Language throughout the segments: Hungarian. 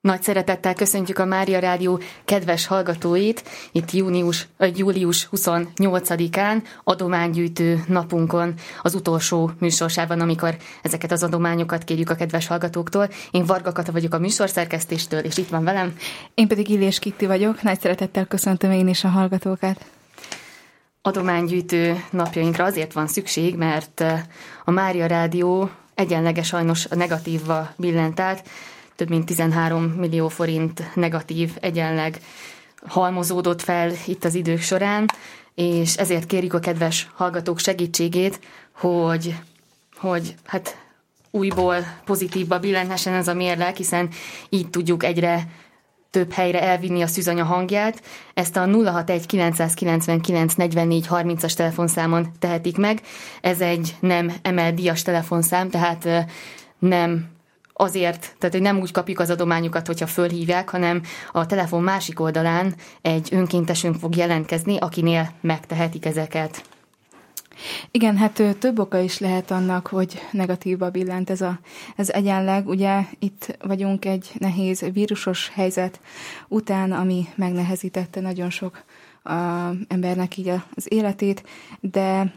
Nagy szeretettel köszöntjük a Mária Rádió kedves hallgatóit itt július 28-án, adománygyűjtő napunkon, az utolsó műsorsában, amikor ezeket az adományokat kérjük a kedves hallgatóktól. Én Varga Kata vagyok a műsorszerkesztéstől, és itt van velem. Én pedig Illés Kitti vagyok, nagy szeretettel köszöntöm én is a hallgatókat. Adománygyűjtő napjainkra azért van szükség, mert a Mária Rádió egyenlege sajnos a negatívba billent át, több mint 13 millió forint negatív egyenleg halmozódott fel itt az idők során, és ezért kérjük a kedves hallgatók segítségét, hogy újból pozitívba billenhessen ez a mérleg, hiszen így tudjuk egyre több helyre elvinni a szűzanya hangját. Ezt a 061 999 44 30-as telefonszámon tehetik meg. Ez egy nem emelt díjas telefonszám, tehát nem azért, tehát hogy nem úgy kapjuk az adományokat, hogyha fölhívják, hanem a telefon másik oldalán egy önkéntesünk fog jelentkezni, akinél megtehetik ezeket. Igen, hát több oka is lehet annak, hogy negatívba billent ez egyenleg. Ugye itt vagyunk egy nehéz vírusos helyzet után, ami megnehezítette nagyon sok embernek így az életét, de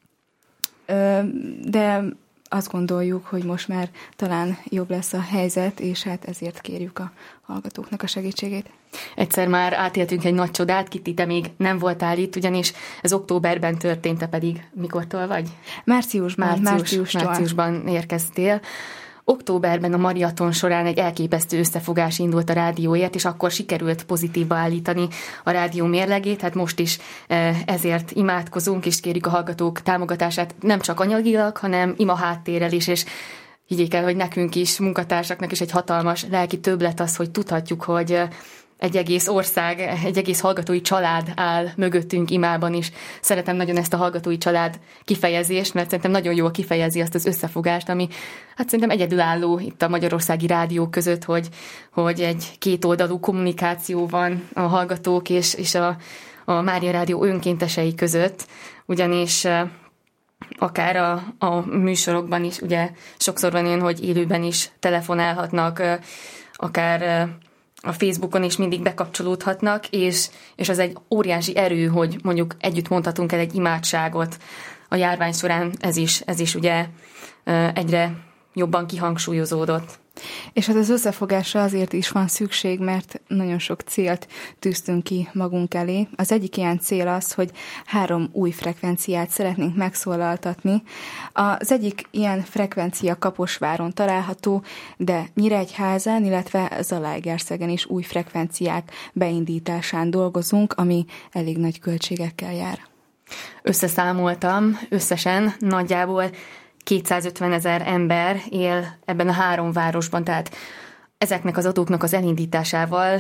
azt gondoljuk, hogy most már talán jobb lesz a helyzet, és hát ezért kérjük a hallgatóknak a segítségét. Egyszer már átéltünk egy nagy csodát, Kitti, te még nem voltál itt, ugyanis ez októberben történt, te pedig mikortól vagy? Márciusban érkeztél. Októberben a maraton során egy elképesztő összefogás indult a rádióért, és akkor sikerült pozitívba állítani a rádió mérlegét, hát most is ezért imádkozunk, és kérjük a hallgatók támogatását nem csak anyagilag, hanem ima háttérrel is, és higgyék el, hogy nekünk is, munkatársaknak is egy hatalmas lelki többlet az, hogy tudhatjuk, hogy egy egész ország, egy egész hallgatói család áll mögöttünk imában is. Szeretem nagyon ezt a hallgatói család kifejezést, mert szerintem nagyon jól kifejezi azt az összefogást, ami hát szerintem egyedülálló itt a magyarországi rádiók között, hogy egy kétoldalú kommunikáció van a hallgatók és a Mária Rádió önkéntesei között, ugyanis akár a műsorokban is, ugye sokszor van olyan, hogy élőben is telefonálhatnak, akár a Facebookon is mindig bekapcsolódhatnak, és az egy óriási erő, hogy mondjuk együtt mondhatunk el egy imádságot a járvány során, ez is ugye egyre jobban kihangsúlyozódott. És hát az összefogásra azért is van szükség, mert nagyon sok célt tűztünk ki magunk elé. Az egyik ilyen cél az, hogy 3 új frekvenciát szeretnénk megszólaltatni. Az egyik ilyen frekvencia Kaposváron található, de Nyíregyházán, illetve Zalaegerszegen is új frekvenciák beindításán dolgozunk, ami elég nagy költségekkel jár. Összeszámoltam, összesen nagyjából 250 000 ember él ebben a 3 városban, tehát ezeknek az adóknak az elindításával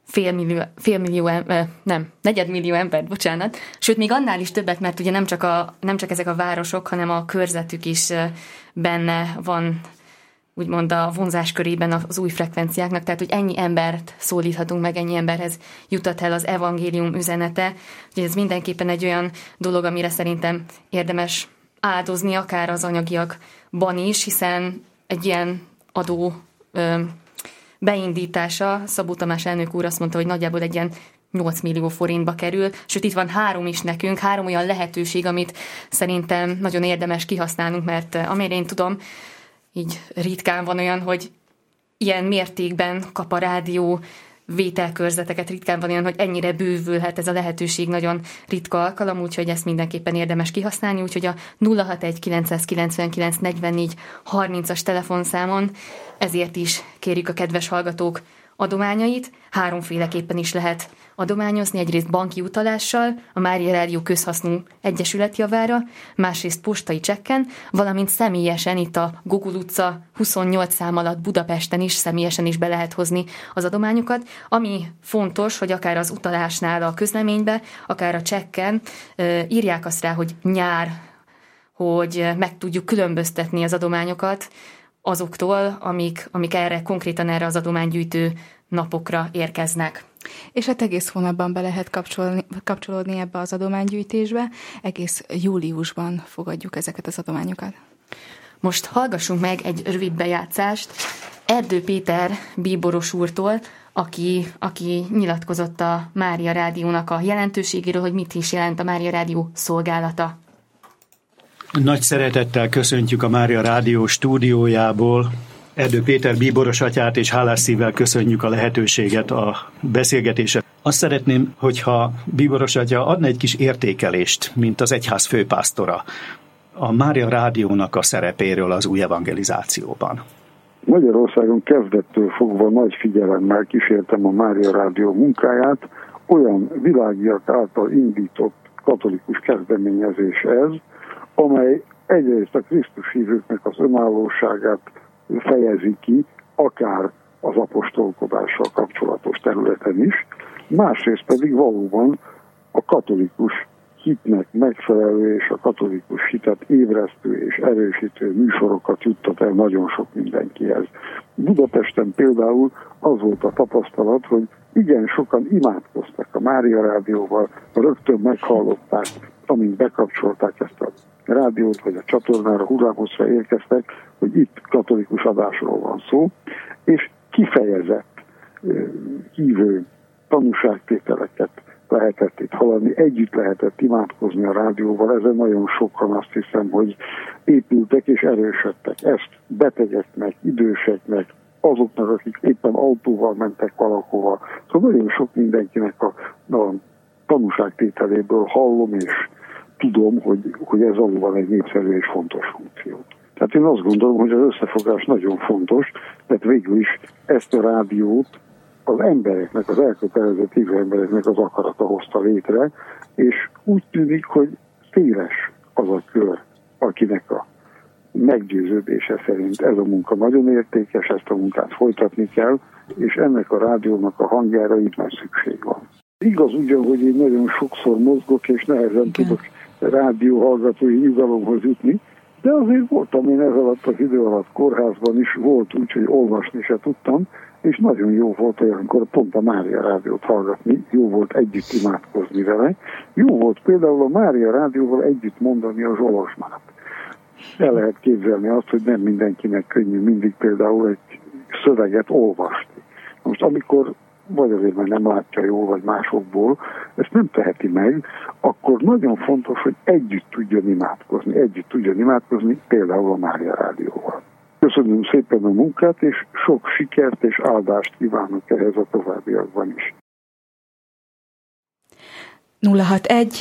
negyedmillió ember, sőt, még annál is többet, mert ugye nem csak ezek a városok, hanem a körzetük is benne van, úgymond a vonzás körében az új frekvenciáknak, tehát hogy ennyi embert szólíthatunk meg, ennyi emberhez jutat el az evangélium üzenete, úgyhogy ez mindenképpen egy olyan dolog, amire szerintem érdemes áldozni, akár az anyagiakban is, hiszen egy ilyen adó beindítása, Szabó Tamás elnök úr azt mondta, hogy nagyjából egy ilyen 8 millió forintba kerül, sőt itt van 3 is nekünk, 3 olyan lehetőség, amit szerintem nagyon érdemes kihasználnunk, mert amire én tudom, így ritkán van olyan, hogy ilyen mértékben kap a rádió vételkörzeteket, ritkán van olyan, hogy ennyire bővülhet ez a lehetőség, nagyon ritka alkalom, úgyhogy ezt mindenképpen érdemes kihasználni, úgyhogy a 061 999 44 30-as telefonszámon ezért is kérjük a kedves hallgatók adományait. 3-féleképpen is lehet adományozni, egyrészt banki utalással, a Mária Rádió közhasznú egyesület javára, másrészt postai csekken, valamint személyesen itt a Gogul utca 28 szám alatt Budapesten is személyesen is be lehet hozni az adományokat. Ami fontos, hogy akár az utalásnál a közleménybe, akár a csekken írják azt rá, hogy nyár, hogy meg tudjuk különböztetni az adományokat azoktól, amik konkrétan erre az adománygyűjtő napokra érkeznek. És hát egész hónapban be lehet kapcsolódni ebbe az adománygyűjtésbe, egész júliusban fogadjuk ezeket az adományokat. Most hallgassunk meg egy rövid bejátszást Erdő Péter bíboros úrtól, aki nyilatkozott a Mária Rádiónak a jelentőségéről, hogy mit is jelent a Mária Rádió szolgálata. Nagy szeretettel köszöntjük a Mária Rádió stúdiójából Erdő Péter bíboros atyát, és hálás szívvel köszönjük a lehetőséget a beszélgetésre. Azt szeretném, hogyha bíboros atya adna egy kis értékelést, mint az egyház főpásztora, a Mária Rádiónak a szerepéről az új evangelizációban. Magyarországon kezdettől fogva nagy figyelemmel kísértem a Mária Rádió munkáját, olyan világiak által indított katolikus kezdeményezés ez, amely egyrészt a Krisztus hívőknek az önállóságát fejezi ki, akár az apostolkodással kapcsolatos területen is, másrészt pedig valóban a katolikus hitnek megfelelő és a katolikus hitet ébresztő és erősítő műsorokat juttat el nagyon sok mindenkihez. Budapesten például az volt a tapasztalat, hogy igen sokan imádkoztak a Mária Rádióval, rögtön meghallották, amint bekapcsolták ezt a rádiót vagy a csatornára, hullámhosszra érkeztek, hogy itt katolikus adásról van szó, és kifejezett hívő tanúságtételeket lehetett itt hallani, együtt lehetett imádkozni a rádióval, ezen nagyon sokan azt hiszem, hogy épültek és erősödtek. Ezt betegeknek, időseknek, azoknak, akik éppen autóval mentek valahova. Szóval nagyon sok mindenkinek a tanúságtételéből hallom és tudom, hogy ez valóban egy népszerű és fontos funkció. Tehát én azt gondolom, hogy az összefogás nagyon fontos, mert végül is ezt a rádiót az embereknek, az elkötelezett hívő embereknek az akarata hozta létre, és úgy tűnik, hogy széles az a kör, akinek a meggyőződése szerint ez a munka nagyon értékes, ezt a munkát folytatni kell, és ennek a rádiónak a hangjára itt már szükség van. Igaz ugyan, hogy én nagyon sokszor mozgok, és nehezen tudok rádióhallgatói nyugalomhoz jutni, de azért voltam én ez alatt az idő alatt kórházban is, volt úgy, hogy olvasni se tudtam, és nagyon jó volt olyankor pont a Mária Rádiót hallgatni, jó volt együtt imádkozni vele, jó volt például a Mária Rádióval együtt mondani a zsolozsmát. El lehet képzelni azt, hogy nem mindenkinek könnyű mindig például egy szöveget olvasni. Most amikor vagy azért, mert nem látja jól, vagy másokból, ezt nem teheti meg, akkor nagyon fontos, hogy együtt tudjon imádkozni, például a Mária Rádióval. Köszönöm szépen a munkát, és sok sikert és áldást kívánok ehhez a továbbiakban is. 061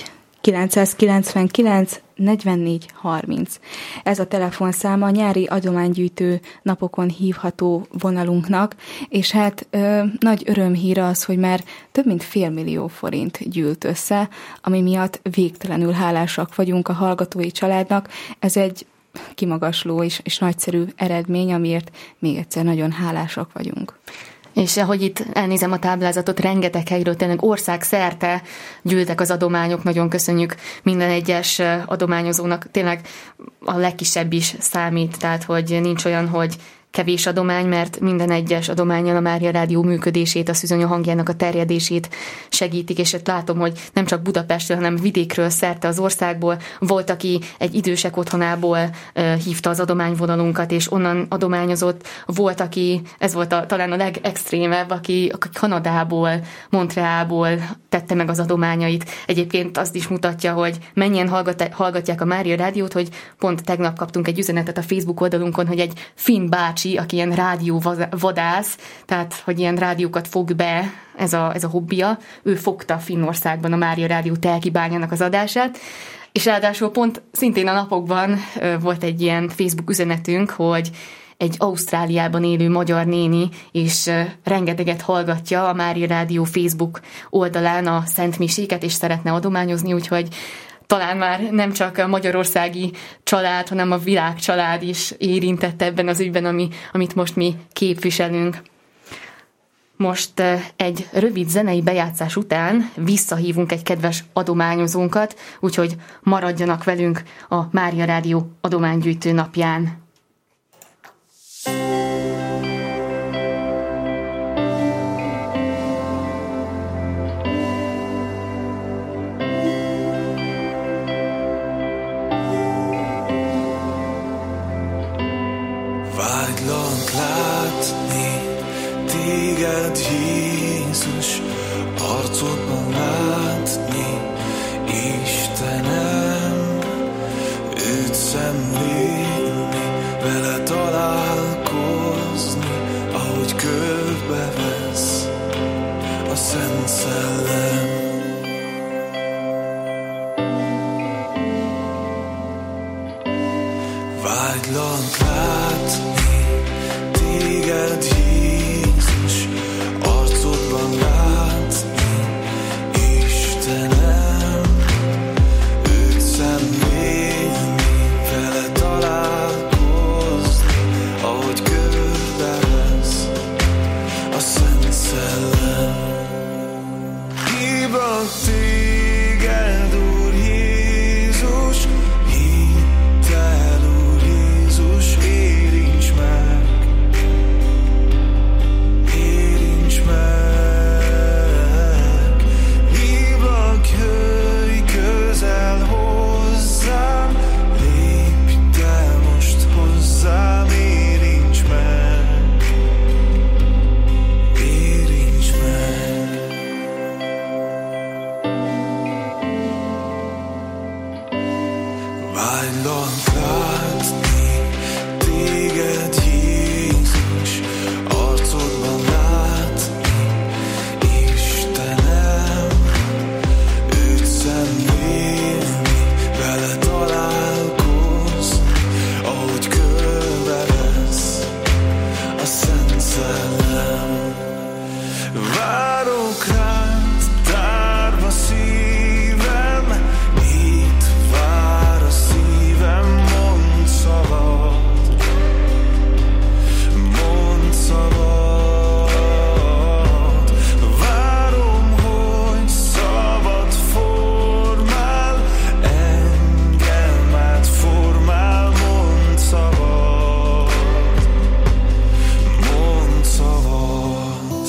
999 44 30. Ez a telefonszáma a nyári adománygyűjtő napokon hívható vonalunknak, és hát nagy örömhír az, hogy már több mint 500 000 forint gyűlt össze, ami miatt végtelenül hálásak vagyunk a hallgatói családnak. Ez egy kimagasló és nagyszerű eredmény, amiért még egyszer nagyon hálásak vagyunk. És ahogy itt elnézem a táblázatot, rengeteg helyről, tényleg országszerte gyűltek az adományok, nagyon köszönjük minden egyes adományozónak, tényleg a legkisebb is számít, tehát hogy nincs olyan, hogy kevés adomány, mert minden egyes adománnyal a Mária Rádió működését, a szűzanya hangjának a terjedését segítik, és itt látom, hogy nem csak Budapestről, hanem vidékről, szerte az országból volt, aki egy idősek otthonából hívta az adományvonalunkat, és onnan adományozott, volt, aki, ez volt talán a legextrémebb, aki Kanadából, Montrealból tette meg az adományait. Egyébként azt is mutatja, hogy mennyien hallgatják a Mária Rádiót, hogy pont tegnap kaptunk egy üzenetet a Facebook oldalunkon, hogy egy finn bácsi, aki ilyen rádióvadász, tehát hogy ilyen rádiókat fog be, ez a hobbija, ő fogta Finnországban a Mária Rádió telkibányának az adását, és ráadásul pont szintén a napokban volt egy ilyen Facebook üzenetünk, hogy egy Ausztráliában élő magyar néni, és rengeteget hallgatja a Mária Rádió Facebook oldalán a Szent Miséket, és szeretne adományozni, úgyhogy talán már nem csak a magyarországi család, hanem a világcsalád is érintett ebben az ügyben, amit most mi képviselünk. Most egy rövid zenei bejátszás után visszahívunk egy kedves adományozónkat, úgyhogy maradjanak velünk a Mária Rádió adománygyűjtő napján. Vágylak lát téged, Jézus, arcodban látni, Istenem, őt szemlélni, vele találkozni, ahogy körbevesz a Szent Szellem. Vágylak látni téged, Jézus, arcodban látni, Istenem, őt szemlélni, vele találkozni, ahogy körbevesz a Szent Szellem. Hívlak téged, Úr Jézus, hidd el, Úr Jézus, érints meg, érints meg. Hívlak, jöjj közel hozzám, lépj te most hozzám, érints meg, érints meg. Vágylak látni téged, Jézus, arcodban látni, Istenem, őt szemlélni, vele találkozni, ahogy körbevesz a Szent Szellem. Várok rád, tárva szívem, itt vár a szívem, mondd szavad, mondd szavad. Várom, hogy szabad formál, engem átformál, mondd szavad, mondd szavad.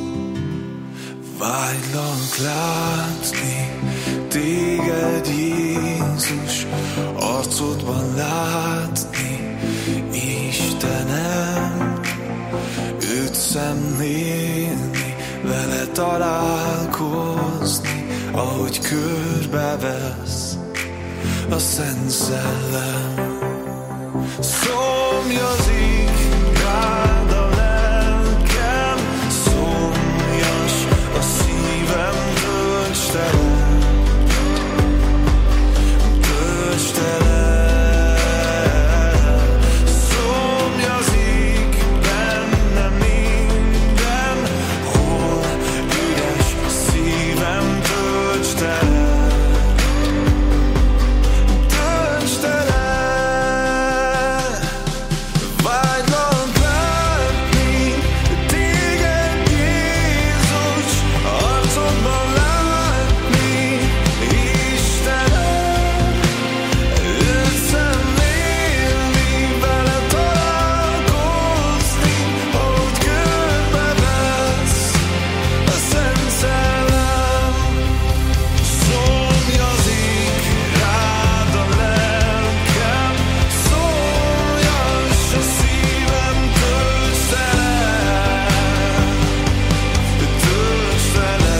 Vágylak látni téged, Jézus, arcodban látni, Istenem, őt szemlélni, vele találkozni, ahogy körbevesz a Szent Szellem. Szomjazik rád a lelkem, szomjas a szívem, töltsd tele, töltsd tele. Szomjazik bennem minden, hol üres a szívem, töltsd tele, töltsd tele. Vágylak látni téged, Jézus, arcodban látni, Istenem, őt szemlélni, vele találkozni, ahogy körbevesz a Szent Szellem. Szomjazik rád a lelkem, szomjas a szívem, töltsd tele, töltsd tele.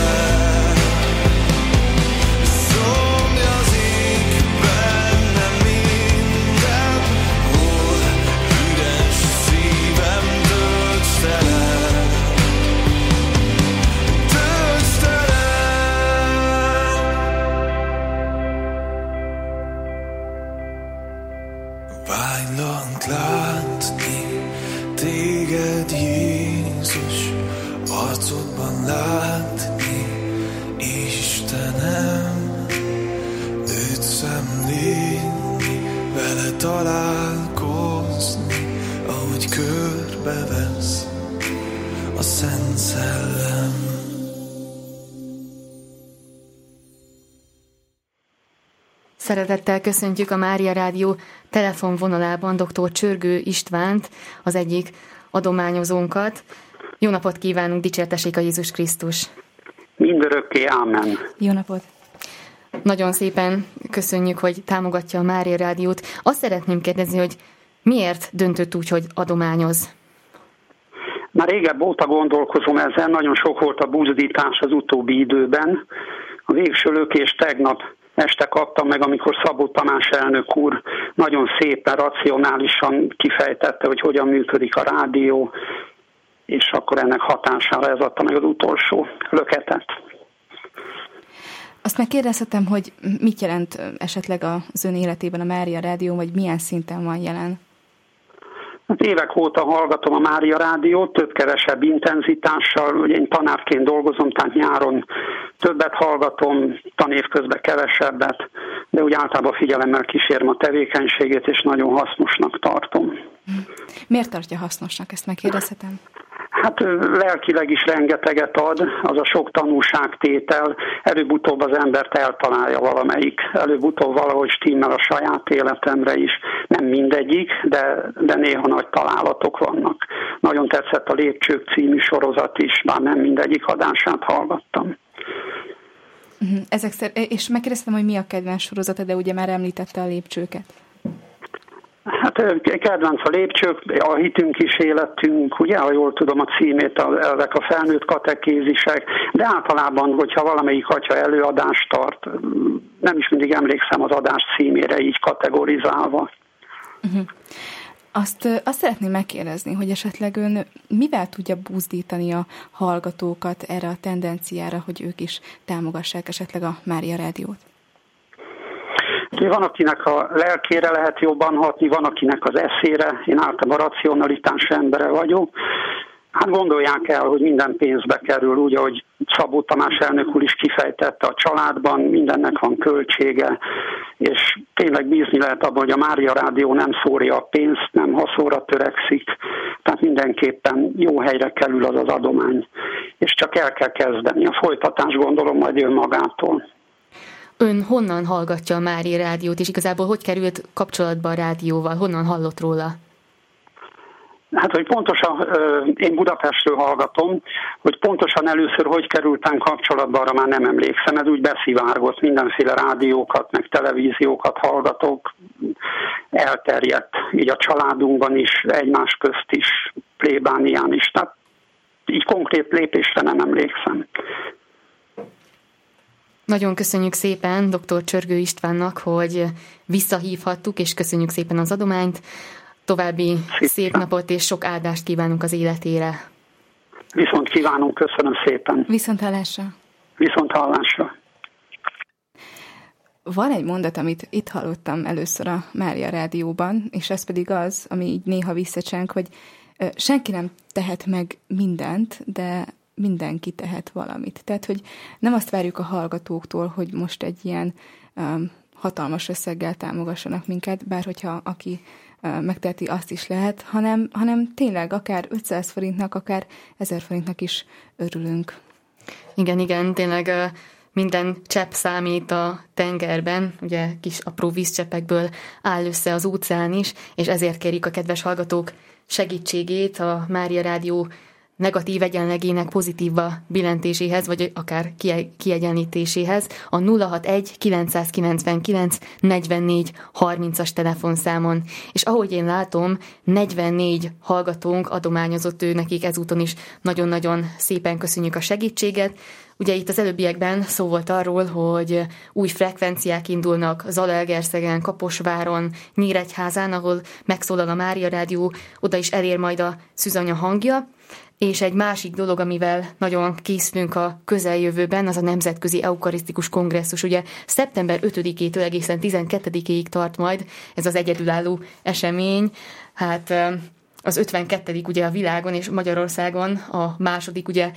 Szomjazik bennem minden, hol üres szívem, töltsd tele, töltsd tele. Vágylak látni téged, Jézus, arcodban látni, Istenem, őt szemlélni, vele találkozni, ahogy körbevesz a Szent Szellem. Szeretettel köszöntjük a Mária Rádió telefonvonalában dr. Csörgő Istvánt, az egyik adományozónkat. Jó napot kívánunk, dicsértessék a Jézus Krisztus! Mindörökké, ámen! Jó napot! Nagyon szépen köszönjük, hogy támogatja a Mária Rádiót. Azt szeretném kérdezni, hogy miért döntött úgy, hogy adományoz? Már régebb óta gondolkozom ezen, nagyon sok volt a buzdítás az utóbbi időben. A végső lökést tegnap este kaptam meg, amikor Szabó Tamás elnök úr nagyon szépen, racionálisan kifejtette, hogy hogyan működik a rádió, és akkor ennek hatására ez adta meg az utolsó löketet. Azt megkérdezhetem, hogy mit jelent esetleg az ön életében a Mária Rádió, vagy milyen szinten van jelen? Hát évek óta hallgatom a Mária Rádiót, több-kevesebb intenzitással. Ugye én tanárként dolgozom, tehát nyáron többet hallgatom, tanév közben kevesebbet, de úgy általában figyelemmel kísérem a tevékenységét, és nagyon hasznosnak tartom. Miért tartja hasznosnak, ezt megkérdezhetem? Hát lelkileg is rengeteget ad, az a sok tanúságtétel, előbb-utóbb az embert eltalálja valamelyik, előbb-utóbb valahogy stimmel a saját életemre is. Nem mindegyik, de néha nagy találatok vannak. Nagyon tetszett a Lépcsők című sorozat is, bár nem mindegyik adását hallgattam. És megkérdeztem, hogy mi a kedvenc sorozata, de ugye már említette a Lépcsőket. Hát kedvenc a Lépcsők, a Hitünk is életünk, ugye, ha jól tudom a címét, ezek a felnőtt katekézisek, de általában, hogyha valamelyik atya előadást tart, nem is mindig emlékszem az adás címére így kategorizálva. Azt szeretném megkérdezni, hogy esetleg ön mivel tudja buzdítani a hallgatókat erre a tendenciára, hogy ők is támogassák esetleg a Mária Rádiót? Van, akinek a lelkére lehet jobban hatni, van, akinek az eszére. Én általában racionalitás embere vagyok. Hát gondolják el, hogy minden pénzbe kerül, úgy, ahogy Szabó Tamás elnök úr is kifejtette, a családban mindennek van költsége, és tényleg bízni lehet abban, hogy a Mária Rádió nem szórja a pénzt, nem haszonra törekszik, tehát mindenképpen jó helyre kerül az adomány, és csak el kell kezdeni. A folytatás gondolom majd jön magától. Ön honnan hallgatja a Mária Rádiót, és igazából hogy került kapcsolatba a rádióval? Honnan hallott róla? Hát, hogy pontosan, én Budapestről hallgatom, hogy pontosan először hogy kerültem kapcsolatba, arra már nem emlékszem, ez úgy beszivárgott, mindenféle rádiókat, meg televíziókat hallgatok, elterjedt, így a családunkban is, egymás közt is, plébánián is, tehát így konkrét lépésre nem emlékszem. Nagyon köszönjük szépen dr. Csörgő Istvánnak, hogy visszahívhattuk, és köszönjük szépen az adományt. További szép napot és sok áldást kívánunk az életére. Viszont kívánunk, köszönöm szépen. Viszonthallásra. Viszonthallásra. Van egy mondat, amit itt hallottam először a Mária Rádióban, és ez pedig az, ami így néha visszacseng, hogy senki nem tehet meg mindent, de mindenki tehet valamit. Tehát, hogy nem azt várjuk a hallgatóktól, hogy most egy ilyen hatalmas összeggel támogassanak minket, bár hogyha aki megteheti, azt is lehet, hanem tényleg akár 500 forintnak, akár 1000 forintnak is örülünk. Igen, tényleg minden csepp számít a tengerben, ugye kis apró vízcseppekből áll össze az óceán is, és ezért kérjük a kedves hallgatók segítségét a Mária Rádió negatív egyenlegének pozitívba billentéséhez, vagy akár kiegyenlítéséhez a 061 999 44 30-as telefonszámon. És ahogy én látom, 44 hallgatónk adományozott nekik ezúton is. Nagyon-nagyon szépen köszönjük a segítséget. Ugye itt az előbbiekben szó volt arról, hogy új frekvenciák indulnak Zalaegerszegen, Kaposváron, Nyíregyházán, ahol megszólal a Mária Rádió, oda is elér majd a Szűzanya hangja. És egy másik dolog, amivel nagyon készülünk a közeljövőben, az a Nemzetközi Eukarisztikus Kongresszus. Ugye szeptember 5-től egészen 12-ig tart majd ez az egyedülálló esemény. Hát az 52. ugye a világon és Magyarországon, a második ugye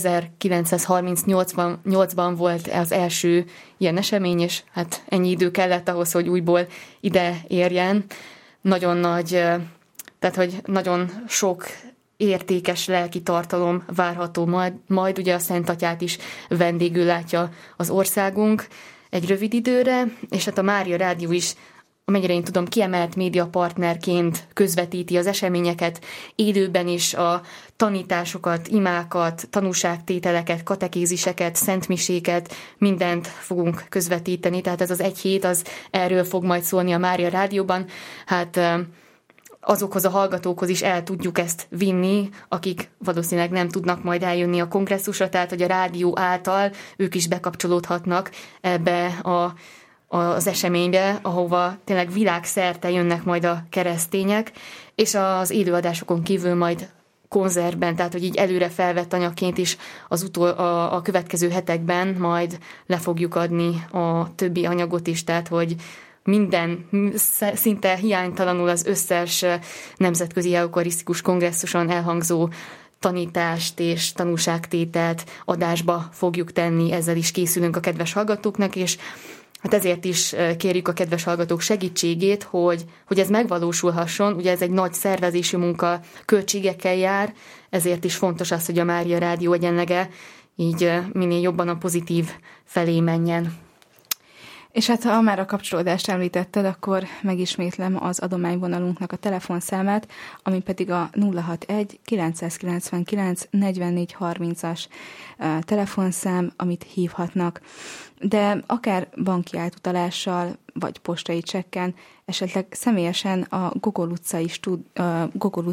1938-ban volt az első ilyen esemény, és hát ennyi idő kellett ahhoz, hogy újból ide érjen. Nagyon nagy, tehát hogy nagyon sok értékes lelki tartalom várható majd ugye a Szent Atyát is vendégül látja az országunk egy rövid időre, és hát a Mária Rádió is, amennyire én tudom, kiemelt médiapartnerként közvetíti az eseményeket, élőben is a tanításokat, imákat, tanúságtételeket, katekéziseket, szentmiséket, mindent fogunk közvetíteni, tehát ez az egy hét, az erről fog majd szólni a Mária Rádióban. Hát azokhoz a hallgatókhoz is el tudjuk ezt vinni, akik valószínűleg nem tudnak majd eljönni a kongresszusra, tehát hogy a rádió által ők is bekapcsolódhatnak ebbe az eseménybe, ahova tényleg világszerte jönnek majd a keresztények, és az élőadásokon kívül majd konzervben, tehát hogy így előre felvett anyagként is a következő hetekben majd le fogjuk adni a többi anyagot is, tehát hogy minden, szinte hiánytalanul az összes nemzetközi eukarisztikus kongresszuson elhangzó tanítást és tanúságtételt adásba fogjuk tenni, ezzel is készülünk a kedves hallgatóknak, és hát ezért is kérjük a kedves hallgatók segítségét, hogy ez megvalósulhasson. Ugye ez egy nagy szervezési munka, költségekkel jár, ezért is fontos az, hogy a Mária Rádió egyenlege így minél jobban a pozitív felé menjen. És hát ha már a kapcsolódást említetted, akkor megismétlem az adományvonalunknak a telefonszámát, ami pedig a 061 999 44 30-as telefonszám, amit hívhatnak. De akár banki átutalással, vagy postai csekken, esetleg személyesen a Gogol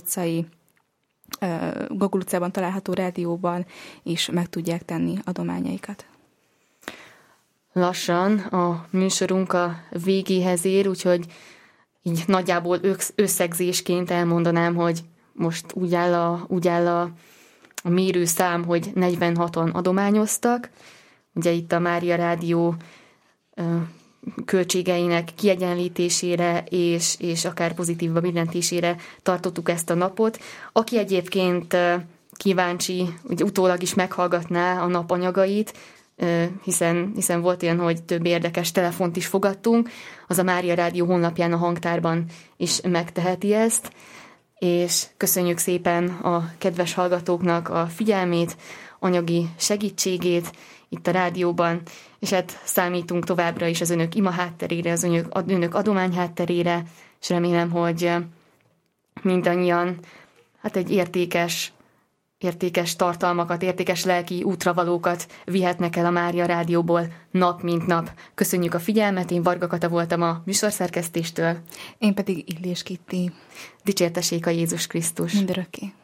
utcában található rádióban is meg tudják tenni adományaikat. Lassan a műsorunk a végéhez ér, úgyhogy így nagyjából összegzésként elmondanám, hogy most úgy áll a mérőszám, hogy 46-on adományoztak. Ugye itt a Mária Rádió költségeinek kiegyenlítésére és akár pozitívabb billentésére tartottuk ezt a napot. Aki egyébként kíváncsi, ugye utólag is meghallgatná a nap anyagait, hiszen volt olyan, hogy több érdekes telefont is fogadtunk, az a Mária Rádió honlapján a hangtárban is megteheti ezt, és köszönjük szépen a kedves hallgatóknak a figyelmét, anyagi segítségét itt a rádióban, és hát számítunk továbbra is az önök ima hátterére, az önök adomány hátterére, és remélem, hogy mindannyian hát egy értékes tartalmakat, értékes lelki útravalókat vihetnek el a Mária Rádióból nap mint nap. Köszönjük a figyelmet, én Varga Kata voltam a műsorszerkesztéstől. Én pedig Illés Kitti. Dicsértessék a Jézus Krisztus. Mindörökké.